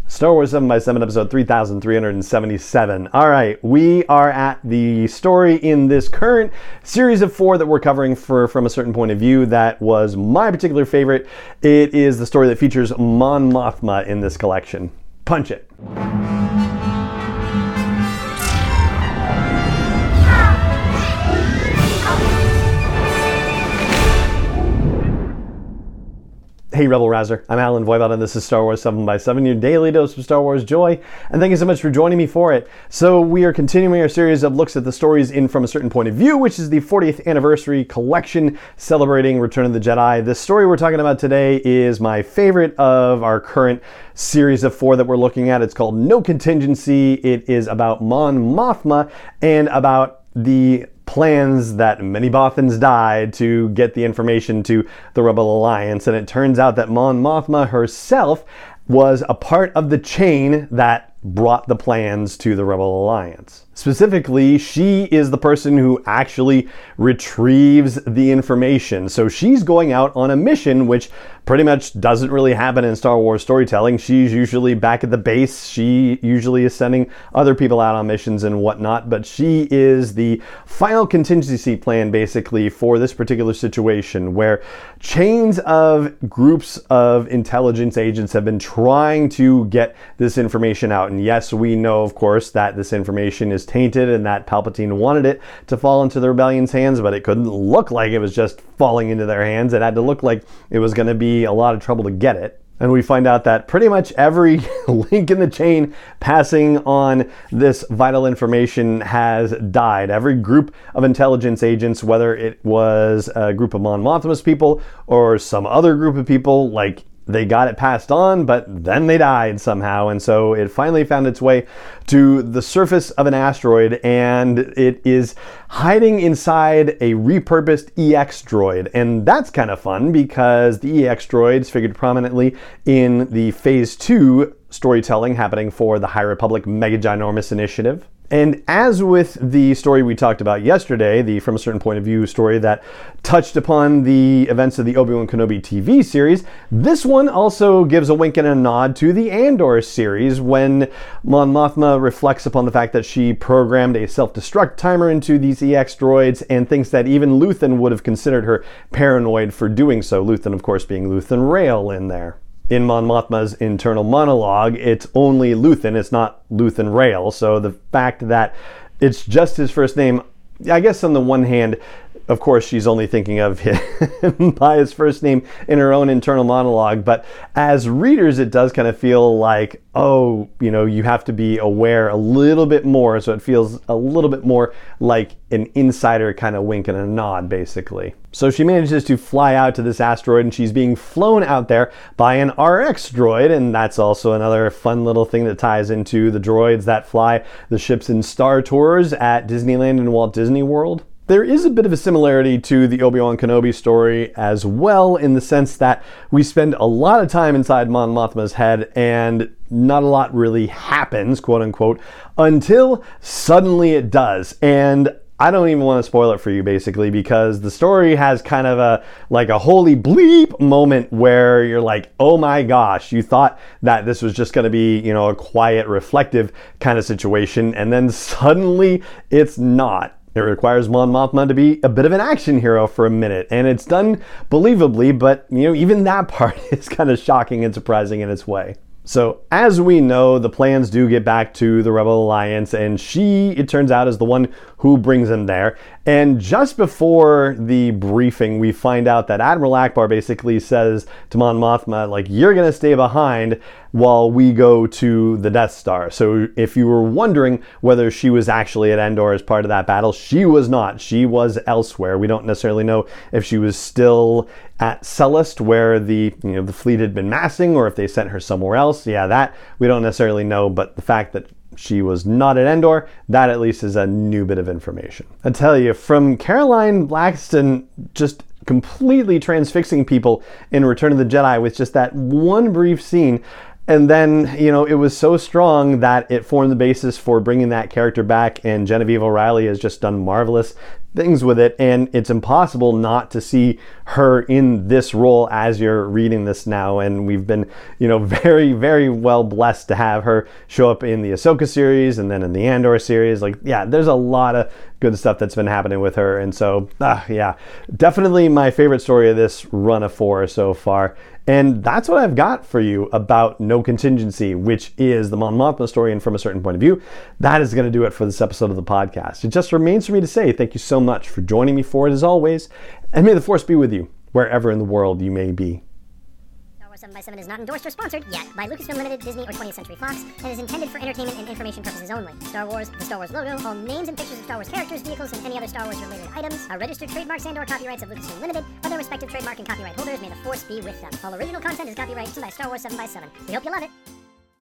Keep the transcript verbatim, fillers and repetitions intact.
Star Wars seven by seven, episode three thousand three hundred seventy-seven. All right, we are at the story in this current series of four that we're covering for From a Certain Point of View that was my particular favorite. It is the story that features Mon Mothma in this collection. Punch it. Hey Rebel Rouser, I'm Alan Voivod and this is Star Wars seven by seven, your daily dose of Star Wars joy, and thank you so much for joining me for it. So we are continuing our series of looks at the stories in From a Certain Point of View, which is the fortieth anniversary collection celebrating Return of the Jedi. The story we're talking about today is my favorite of our current series of four that we're looking at. It's called No Contingency. It is about Mon Mothma and about the plans that many Bothans died to get the information to the Rebel Alliance. And it turns out that Mon Mothma herself was a part of the chain that brought the plans to the Rebel Alliance. Specifically, she is the person who actually retrieves the information. So she's going out on a mission, which pretty much doesn't really happen in Star Wars storytelling. She's usually back at the base. She usually is sending other people out on missions and whatnot, but she is the final contingency plan basically for this particular situation where chains of groups of intelligence agents have been trying to get this information out. And yes, we know, of course, that this information is tainted and that Palpatine wanted it to fall into the rebellion's hands, but it couldn't look like it was just falling into their hands. It had to look like it was going to be a lot of trouble to get it. And we find out that pretty much every link in the chain passing on this vital information has died. Every group of intelligence agents, whether it was a group of Mon Mothma's people or some other group of people, like they got it passed on, but then they died somehow. And so it finally found its way to the surface of an asteroid, and it is hiding inside a repurposed E X droid. And that's kind of fun because the E X droids figured prominently in the Phase two storytelling happening for the High Republic Mega Ginormous Initiative. And as with the story we talked about yesterday, the From a Certain Point of View story that touched upon the events of the Obi-Wan Kenobi T V series, this one also gives a wink and a nod to the Andor series when Mon Mothma reflects upon the fact that she programmed a self-destruct timer into these E X droids and thinks that even Luthen would have considered her paranoid for doing so. Luthen, of course, being Luthen Rael in there. In Mon Mothma's internal monologue, it's only Luthen, it's not Luthen Rael. So the fact that it's just his first name, I guess on the one hand, of course, she's only thinking of him by his first name in her own internal monologue. But as readers, it does kind of feel like, oh, you know, you have to be aware a little bit more. So it feels a little bit more like an insider kind of wink and a nod, basically. So she manages to fly out to this asteroid and she's being flown out there by an R X droid. And that's also another fun little thing that ties into the droids that fly the ships in Star Tours at Disneyland and Walt Disney World. There is a bit of a similarity to the Obi-Wan Kenobi story as well, in the sense that we spend a lot of time inside Mon Mothma's head and not a lot really happens, quote unquote, until suddenly it does. And I don't even want to spoil it for you, basically, because the story has kind of a like a holy bleep moment where you're like, oh my gosh, you thought that this was just going to be, you know, a quiet, reflective kind of situation, and then suddenly it's not. It requires Mon Mothma to be a bit of an action hero for a minute, and it's done believably, but you know, even that part is kind of shocking and surprising in its way. So as we know, the plans do get back to the Rebel Alliance, and she, it turns out, is the one who brings them there. And just before the briefing, we find out that Admiral Ackbar basically says to Mon Mothma, like, you're going to stay behind while we go to the Death Star. So if you were wondering whether she was actually at Endor as part of that battle, she was not. She was elsewhere. We don't necessarily know if she was still at Sullust, where the you know the fleet had been massing, or if they sent her somewhere else. Yeah, that we don't necessarily know, but the fact that she was not at Endor, that at least is a new bit of information. I tell you, from Caroline Blackiston just completely transfixing people in Return of the Jedi with just that one brief scene, and then, you know, it was so strong that it formed the basis for bringing that character back, and Genevieve O'Reilly has just done marvelous things with it, and it's impossible not to see her in this role as you're reading this now. And we've been, you know, very, very well blessed to have her show up in the Ahsoka series and then in the Andor series. Like, yeah, there's a lot of good stuff that's been happening with her. And so, ah, yeah, definitely my favorite story of this run of four so far. And that's what I've got for you about No Contingency, which is the Mon Mothma story and From a Certain Point of View. That is going to do it for this episode of the podcast. It just remains for me to say thank you so much for joining me for it as always, and may the Force be with you wherever in the world you may be. seven by seven is not endorsed or sponsored yet by Lucasfilm Limited, Disney, or twentieth Century Fox, and is intended for entertainment and information purposes only. Star Wars, the Star Wars logo, all names and pictures of Star Wars characters, vehicles, and any other Star Wars related items are registered trademarks and or copyrights of Lucasfilm Limited, by their respective trademark and copyright holders. May the Force be with them. All original content is copyright by Star Wars seven by seven. We hope you love it.